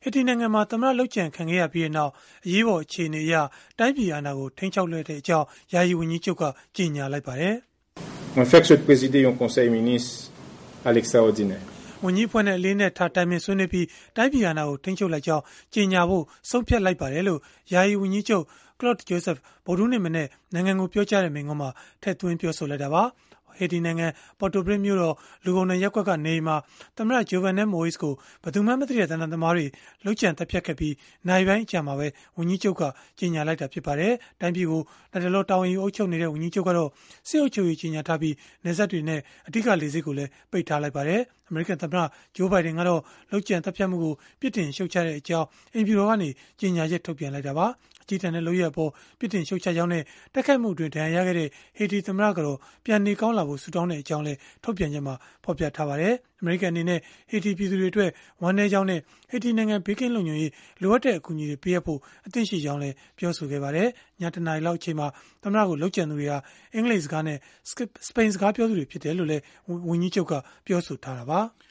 ဟေတီနိုင်ငံမှာသမ္မတလုပ်ကြံခံခဲ့ရပြီးနောက်အရေးပေါ်အခြေအနေအရတိုင်းပြည်အာဏာကိုထိန်းချုပ်လိုက်တဲ့အကြောင်းယာယီဝန်ကြီးချုပ်ကကြေညာလိုက်ပါတယ်။ On fait que de présider un conseil ministre à l'extraordinaire ဝန်ကြီးဖွဲ့နဲ့အလေးနဲ့ထားတိုင်ပင်ဆွေးနွေးပြီးတိုင်းပြည်အာဏာကိုထိန်းချုပ်လိုက်ကြောင်းကြေညာဖို့ဆုံးဖြတ်လိုက်ပါတယ်လို့ယာယီဝန်ကြီးချုပ် Claude Joseph ဗုဒ္ဓဟူးနေ့မနေ့နိုင်ငံကိုပြောကြားတဲ့မိန့်ခွန်းမှာထည့်သွင်းပြောဆိုလိုက်တာပါဟေတီနိုင်ငံပေါ်တိုပရစ်မြို့တော်လူကုန်နယ်ရပ်ကွက်ကနေအိမ်မှာသမ္မတ Jovenel Moïse ကိုဘယ်သူမှမသိတဲ့တနင်္လာသမားတွေလုပ်ကြံတပ်ဖြတ်ခဲ့ပြီးနိုင်ပိုင်းအကြာမှာပဲဝန်ကြီးချုပ်ကကြေညာလိုက်တာဖြစ်ပါတယ်။တိုင်းပြည်ကိုလက်တလောတာဝန်ယူအုပ်ချုပ်နေတဲ့ဝန်ကြီးချုပ်ကတော့စစ်အုပ်ချုပ်ရေးကြေညာထားပြီးနေဆက်တွေနဲ့အဓိကလေဆိပ်ကိုလည်းပိတ်ထားလိုက်ပါတယ်။အမေရိကန်သမ္မတဂျိုးဘိုင်ဒန်ကတော့လုပ်ကြံတပ်ဖြတ်မှုကိုပြစ်တင်ရှုတ်ချတဲ့အကြောင်းအိမ်ဖြူတော်ကနေကြေညာချက်ထုတ်ပြန်လိုက်တာပါ။အကြီးတန်းတဲ့လုပ်ရအပေါ်ပြစ်တင်ရှုတ်ချကြောင်းနဲ့တိုက်ခိုက်မှုအတွင်းဒဏ်ရာရခဲ့တဲ့ဟေတီသမ္မတကတော့ပြန်နေကောင်းလာဖို့ဆုတောင်းတဲ့အကြောင်းလည်းထုတ်ပြန်ချက်မှာဖော်ပြထားပါတယ်။အမေရိကန်အနေနဲ့ဟေတီပြည်သူတွေအတွက်ဝမ်းနည်းကြောင်းနဲ့ဟေတီနိုင်ငံဘေးကင်းလုံခြုံရေးလိုအပ်တဲ့အကူအညီတွေပေးအပ်ဖို့အသင့်ရှိကြောင်းလည်းပြောဆိုခဲ့ပါတယ်။ညတနာရီလောက်အချိန်မှာသမ္မတကိုလုပ်ကြံသူတွေဟာအင်္ဂလိပ်စကားနဲ့စပိန်စကားပြောသူတွေဖြစ်တယ်လို့လည်းဝန်ကြီးချုပ်ကပြောဆိုထားတာပါ။